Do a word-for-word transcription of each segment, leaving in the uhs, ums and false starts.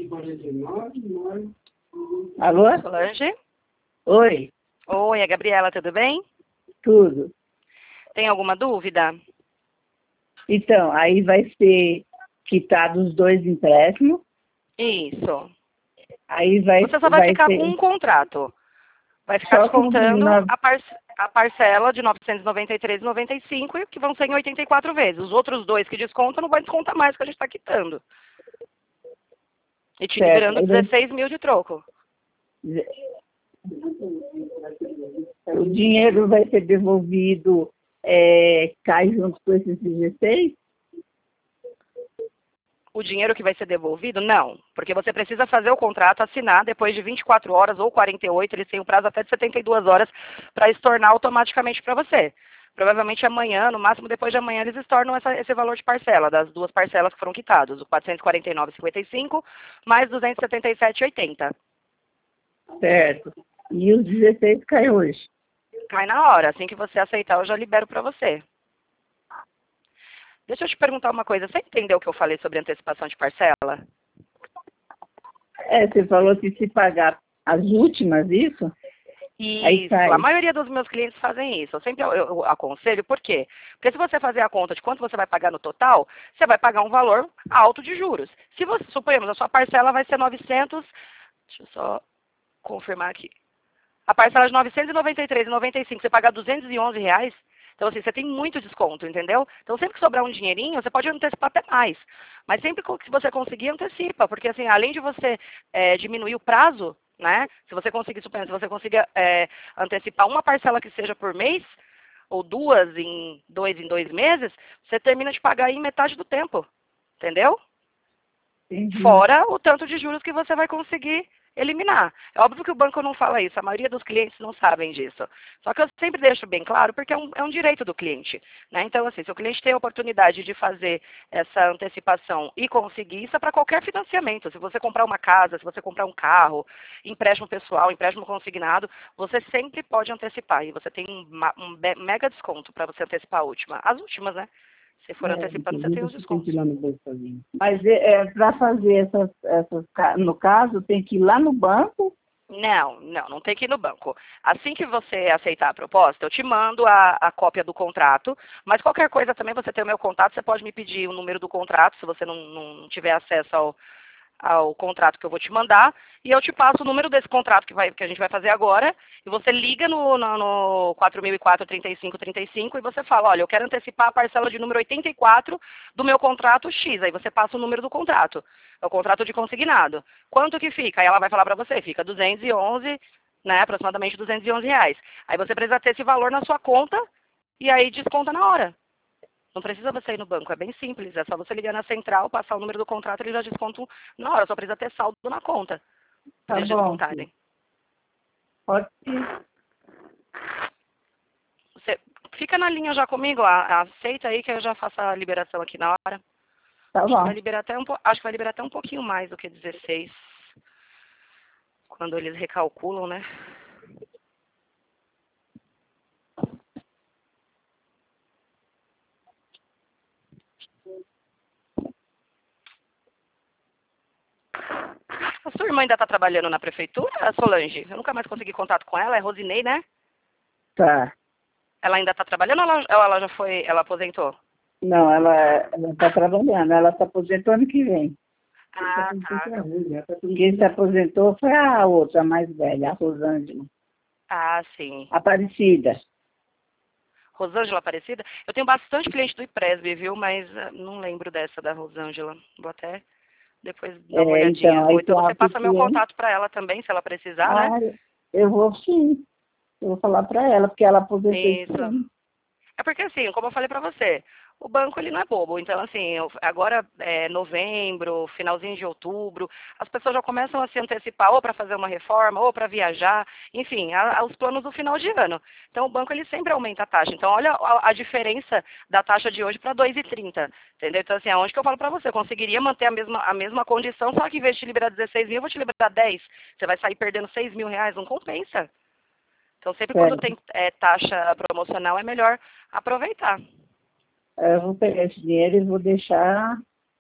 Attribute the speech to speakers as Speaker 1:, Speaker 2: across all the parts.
Speaker 1: Alô?
Speaker 2: Solange?
Speaker 1: Oi,
Speaker 2: Oi, é a Gabriela, tudo bem?
Speaker 1: tudo.
Speaker 2: Tem alguma dúvida?
Speaker 1: Então, aí vai ser quitado os dois empréstimos,
Speaker 2: Isso.
Speaker 1: aí vai,
Speaker 2: Você só vai
Speaker 1: vai
Speaker 2: ficar com
Speaker 1: ser
Speaker 2: um contrato. Vai ficar
Speaker 1: só com
Speaker 2: descontando
Speaker 1: nove-
Speaker 2: a, par a parcela de novecentos e noventa e três reais e noventa e cinco centavos, que vão ser em oitenta e quatro vezes. Os outros dois que descontam não vai descontar mais, que a gente está quitando. E te
Speaker 1: certo.
Speaker 2: liberando
Speaker 1: Aí vai-
Speaker 2: dezesseis mil de troco.
Speaker 1: o dinheiro vai ser devolvido, é, cai junto com esses dezesseis?
Speaker 2: O dinheiro que vai ser devolvido? Não. Porque você precisa fazer o contrato, assinar depois de vinte e quatro horas ou quarenta e oito, eles têm um prazo até de setenta e duas horas para estornar automaticamente para você. Provavelmente amanhã, no máximo depois de amanhã, eles estornam essa, esse valor de parcela, das duas parcelas que foram quitadas, o quatrocentos e quarenta e nove reais e cinquenta e cinco centavos mais duzentos e setenta e sete reais e oitenta centavos.
Speaker 1: Certo. E os dezesseis cai hoje.
Speaker 2: Cai na hora. Assim que você aceitar, eu já libero para você. Deixa eu te perguntar uma coisa. Você entendeu o que eu falei sobre antecipação de parcela?
Speaker 1: É, você falou que se pagar as últimas, isso? Aí
Speaker 2: Isso,
Speaker 1: sai.
Speaker 2: a maioria dos meus clientes fazem isso. Eu sempre eu, eu aconselho, por quê? Porque se você fazer a conta de quanto você vai pagar no total, você vai pagar um valor alto de juros. Se você, suponhamos, a sua parcela vai ser novecentos, deixa eu só confirmar aqui. A parcela de novecentos e noventa e três reais e noventa e cinco centavos, você paga duzentos e onze reais, então assim, você tem muito desconto, entendeu? Então sempre que sobrar um dinheirinho, você pode antecipar até mais. Mas sempre que você conseguir, antecipa, porque assim, além de você é, diminuir o prazo, né? Se você conseguir, suponha, se você conseguir é, antecipar uma parcela que seja por mês, ou duas em dois em dois meses, você termina de pagar em metade do tempo, entendeu?
Speaker 1: Entendi.
Speaker 2: Fora o tanto de juros que você vai conseguir eliminar. É óbvio que o banco não fala isso, a maioria dos clientes não sabem disso. Só que eu sempre deixo bem claro, porque é um, é um direito do cliente. Né? Então, assim, se o cliente tem a oportunidade de fazer essa antecipação e conseguir, isso é para qualquer financiamento. Se você comprar uma casa, se você comprar um carro, empréstimo pessoal, empréstimo consignado, você sempre pode antecipar. E você tem um, um mega desconto para você antecipar a última. As últimas, né? Se for
Speaker 1: É,
Speaker 2: antecipando, você tem os
Speaker 1: você tem que ir
Speaker 2: descontos.
Speaker 1: lá no banco fazer. Mas é, é, para fazer essas, essas, ca- no caso, tem que ir lá no banco?
Speaker 2: Não, não, não tem que ir no banco. Assim que você aceitar a proposta, eu te mando a, a cópia do contrato, mas qualquer coisa também, você tem o meu contato, você pode me pedir o número do contrato, se você não, não tiver acesso ao, ao contrato que eu vou te mandar, e eu te passo o número desse contrato que, vai, que a gente vai fazer agora, e você liga no, no, no quatro mil e quatro, trinta e cinco, trinta e cinco e você fala, olha, eu quero antecipar a parcela de número oitenta e quatro do meu contrato X, aí você passa o número do contrato, é o contrato de consignado. Quanto que fica? Aí ela vai falar para você, fica duzentos e onze, né, aproximadamente duzentos e onze reais. Aí você precisa ter esse valor na sua conta, e aí desconta na hora. Não precisa você ir no banco, é bem simples. É só você ligar na central, passar o número do contrato, eles já descontam na hora. Só precisa ter saldo na conta para
Speaker 1: Tá
Speaker 2: eles
Speaker 1: bom, filho.
Speaker 2: descontarem.
Speaker 1: Pode ir.
Speaker 2: Você fica na linha já comigo, a- aceita aí que eu já faço a liberação aqui na hora.
Speaker 1: Tá
Speaker 2: Acho que vai
Speaker 1: bom.
Speaker 2: liberar até um, po- acho que vai liberar até um pouquinho mais do que dezesseis, quando eles recalculam, né? A sua irmã ainda está trabalhando na prefeitura, Solange? Eu nunca mais consegui contato com ela, é Rosinei, né?
Speaker 1: Tá.
Speaker 2: Ela ainda está trabalhando ou ela, ou ela já foi, ela aposentou?
Speaker 1: Não, ela ela está trabalhando, ela se aposentou ano que vem.
Speaker 2: Ah, tá.
Speaker 1: Quem se aposentou foi a outra, a mais velha, a Rosângela.
Speaker 2: Ah, sim.
Speaker 1: Aparecida.
Speaker 2: Rosângela Aparecida? Eu tenho bastante cliente do IPRESB, viu? Mas eh, não lembro dessa da Rosângela. Vou até depois dar uma
Speaker 1: É, então,
Speaker 2: olhadinha. Ou
Speaker 1: aí
Speaker 2: então
Speaker 1: tem uma
Speaker 2: você passa meu
Speaker 1: pequena.
Speaker 2: contato para ela também, se ela precisar, né?
Speaker 1: Ah, eu vou sim. Eu vou falar para ela, porque ela aposentou esse
Speaker 2: Isso.
Speaker 1: ano.
Speaker 2: É porque, assim, como eu falei pra você, o banco ele não é bobo. Então, assim, eu- agora é novembro, finalzinho de outubro, as pessoas já começam a se antecipar ou para fazer uma reforma, ou para viajar, enfim, a- a- os planos do final de ano. Então, o banco ele sempre aumenta a taxa. Então, olha a, a diferença da taxa de hoje para dois e trinta, entendeu? Então, assim, aonde que eu falo pra você? Eu conseguiria manter a mesma, a mesma condição, só que em vez de te liberar dezesseis mil, eu vou te liberar dez. Você vai sair perdendo seis mil reais, não compensa. Então, sempre quando
Speaker 1: Certo.
Speaker 2: tem é, taxa promocional, é melhor aproveitar.
Speaker 1: Eu vou pegar esse dinheiro e vou deixar.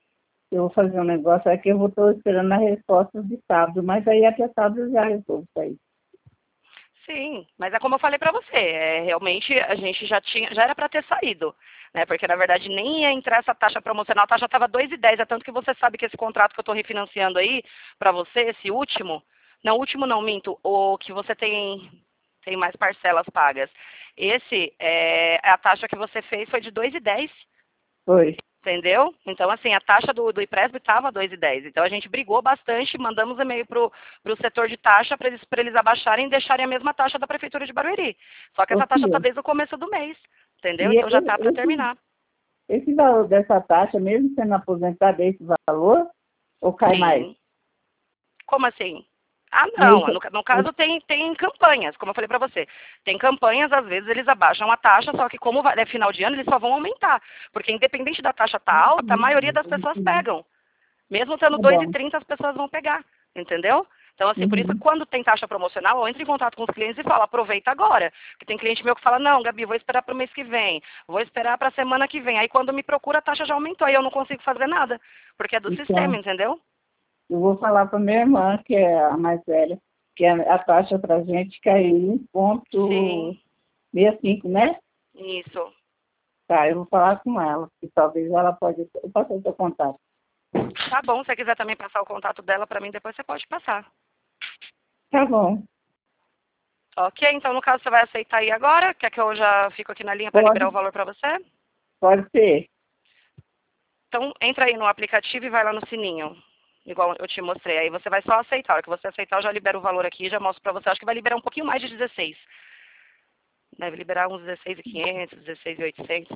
Speaker 1: eu vou fazer um negócio aqui, eu vou estou esperando a resposta de sábado, mas aí até sábado eu já resolvo isso aí.
Speaker 2: Sim, mas é como eu falei para você, é, realmente a gente já tinha, já era para ter saído, né? Porque na verdade nem ia entrar essa taxa promocional, a taxa estava dois e dez, é tanto que você sabe que esse contrato que eu estou refinanciando aí para você, esse último, não, último não, minto, o que você tem tem mais parcelas pagas. Esse, é, a taxa que você fez foi de dois e dez.
Speaker 1: Foi.
Speaker 2: Entendeu? Então, assim, a taxa do, do IPRESB estava dois e dez. Então, a gente brigou bastante, mandamos e-mail para o setor de taxa para eles, eles abaixarem e deixarem a mesma taxa da Prefeitura de Barueri. Só que essa taxa está desde o começo do mês, entendeu?
Speaker 1: E
Speaker 2: Então, já está para
Speaker 1: esse,
Speaker 2: terminar.
Speaker 1: esse valor dessa taxa, mesmo sendo aposentado, é esse valor? Ou cai
Speaker 2: Sim.
Speaker 1: mais?
Speaker 2: Como assim? Ah,
Speaker 1: Mas,
Speaker 2: não. No, no caso, tem, tem campanhas, como eu falei para você. Tem campanhas, às vezes, eles abaixam a taxa, só que como vai, é final de ano, eles só vão aumentar. Porque independente da taxa estar alta, a maioria das pessoas pegam. Mesmo sendo
Speaker 1: tá
Speaker 2: dois e
Speaker 1: bom.
Speaker 2: trinta, as pessoas vão pegar, entendeu? Então, assim, por isso,
Speaker 1: Uhum.
Speaker 2: quando tem taxa promocional, eu entro em contato com os clientes e falo, aproveita agora. Porque tem cliente meu que fala, não, Gabi, vou esperar para o mês que vem, vou esperar para a semana que vem. Aí, quando me procura, a taxa já aumentou, aí eu não consigo fazer nada, porque é do
Speaker 1: Então,
Speaker 2: sistema, entendeu?
Speaker 1: eu vou falar para minha irmã, que é a mais velha, que a, a taxa para a gente caiu em um ponto
Speaker 2: Sim,
Speaker 1: sessenta e cinco, né?
Speaker 2: isso.
Speaker 1: Tá, eu vou falar com ela, que talvez ela pode... Eu posso o seu contato.
Speaker 2: Tá bom, se você quiser também passar o contato dela para mim, depois você pode passar.
Speaker 1: Tá bom.
Speaker 2: Ok, então no caso você vai aceitar aí agora? Quer que eu já fico aqui na linha para liberar o
Speaker 1: Pode,
Speaker 2: valor para você?
Speaker 1: pode ser.
Speaker 2: Então entra aí no aplicativo e vai lá no sininho. Igual eu te mostrei. Aí você vai só aceitar. A hora que você aceitar, eu já libero o valor aqui e já mostro para você. Acho que vai liberar um pouquinho mais de dezesseis. Deve liberar uns dezesseis mil e quinhentos, dezesseis mil e oitocentos.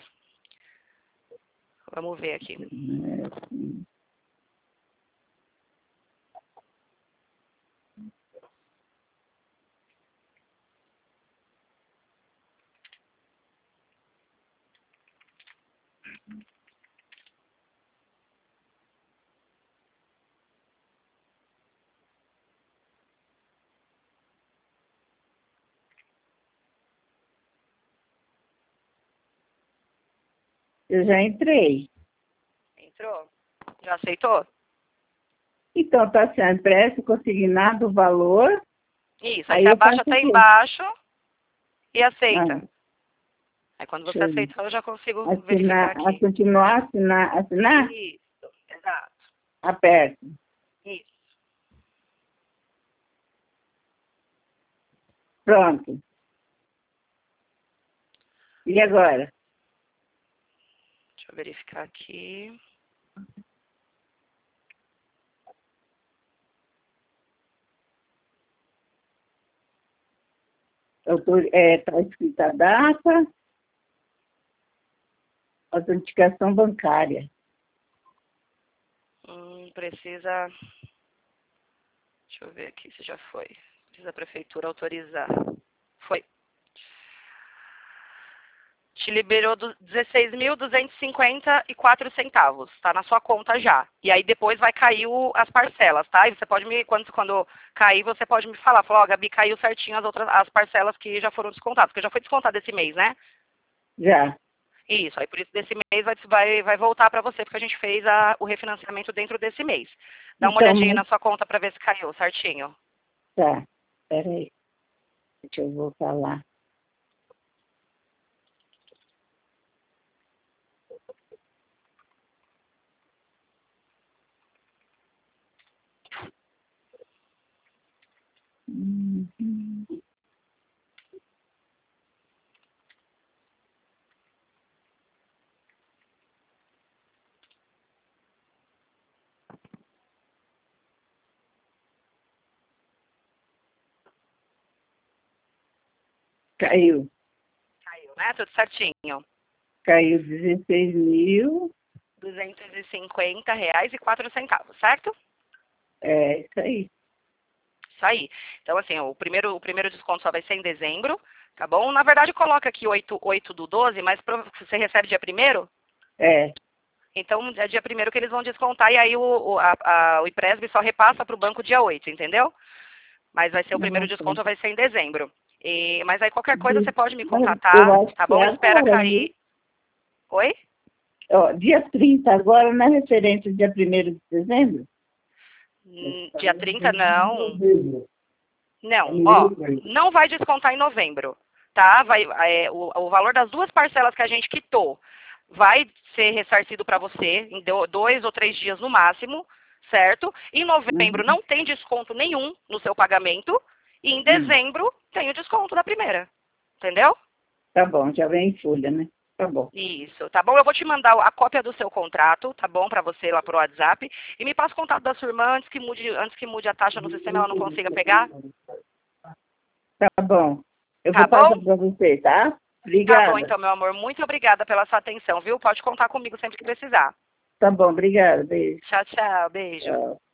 Speaker 2: Vamos ver aqui.
Speaker 1: Eu já entrei.
Speaker 2: Entrou? Já aceitou?
Speaker 1: Então, tá sendo empréstimo consignado o valor.
Speaker 2: Isso. Aí
Speaker 1: Aí
Speaker 2: você
Speaker 1: eu
Speaker 2: abaixa
Speaker 1: faço
Speaker 2: até
Speaker 1: o quê?
Speaker 2: embaixo e
Speaker 1: Ah,
Speaker 2: aceita. Aí quando você
Speaker 1: deixa eu ver.
Speaker 2: aceitar, eu já consigo verificar
Speaker 1: Assinar, a
Speaker 2: aqui.
Speaker 1: continuar, assinar, assinar,
Speaker 2: Isso. Exato.
Speaker 1: aperto.
Speaker 2: Isso.
Speaker 1: Pronto. E agora?
Speaker 2: Deixa eu verificar aqui.
Speaker 1: Está é, tá escrita a data, autenticação bancária.
Speaker 2: Hum, precisa... Deixa eu ver aqui se já foi. Precisa a prefeitura autorizar. Foi. Te liberou do- dezesseis mil duzentos e cinquenta e quatro centavos. Tá na sua conta já. E aí depois vai cair o- as parcelas, tá? E você pode me, quando, quando cair, você pode me falar. Falar, ó, Gabi, caiu certinho as outras, as parcelas que já foram descontadas. Porque já foi descontado esse mês, né?
Speaker 1: Já.
Speaker 2: Isso. Aí por isso desse mês vai, vai, vai voltar para você, porque a gente fez a- o refinanciamento dentro desse mês. Dá uma
Speaker 1: Então,
Speaker 2: olhadinha aí
Speaker 1: mas-
Speaker 2: na sua conta para ver se caiu certinho.
Speaker 1: tá. Espera aí. Deixa eu voltar lá. Uhum. Caiu.
Speaker 2: Caiu, né? Tudo certinho.
Speaker 1: Caiu dezesseis mil.
Speaker 2: duzentos e cinquenta reais e quatro centavos, certo?
Speaker 1: É isso aí.
Speaker 2: Isso aí. Então, assim, o primeiro, o primeiro desconto só vai ser em dezembro, tá bom? Na verdade, coloca aqui oito, oito do doze, mas prova- você recebe dia primeiro,
Speaker 1: É.
Speaker 2: então é dia primeiro que eles vão descontar e aí o, o, a, a, o IPRESB só repassa para o banco dia oito, entendeu? Mas vai ser o primeiro
Speaker 1: Nossa.
Speaker 2: desconto, vai ser em dezembro. E, mas aí qualquer coisa você pode me
Speaker 1: Mas eu
Speaker 2: contatar,
Speaker 1: acho
Speaker 2: tá
Speaker 1: que
Speaker 2: bom?
Speaker 1: é
Speaker 2: Espera
Speaker 1: agora, viu?
Speaker 2: cair. Oi?
Speaker 1: Ó, dia trinta agora não é referente ao dia primeiro de dezembro?
Speaker 2: Hum, Dia trinta não. Não, ó, não vai descontar em novembro, tá? Vai, é, o, o valor das duas parcelas que a gente quitou vai ser ressarcido para você em do- dois ou três dias no máximo, certo? Em novembro
Speaker 1: Uhum.
Speaker 2: não tem desconto nenhum no seu pagamento e em
Speaker 1: Hum.
Speaker 2: dezembro tem o desconto da primeira, entendeu?
Speaker 1: Tá bom, já vem em folha, né? Tá bom.
Speaker 2: Isso, tá bom? Eu vou te mandar a cópia do seu contrato, tá bom? Para você lá pro WhatsApp. E me passa o contato da sua irmã antes que mude, antes que mude a taxa no sistema, ela não consiga pegar.
Speaker 1: Tá bom. Eu
Speaker 2: Tá
Speaker 1: vou
Speaker 2: bom?
Speaker 1: passar para você, tá?
Speaker 2: Tá bom,
Speaker 1: Obrigada.
Speaker 2: então, meu amor. Muito obrigada pela sua atenção, viu? Pode contar comigo sempre que precisar.
Speaker 1: Tá bom, obrigada. Beijo.
Speaker 2: Tchau, tchau. Beijo.
Speaker 1: Tchau.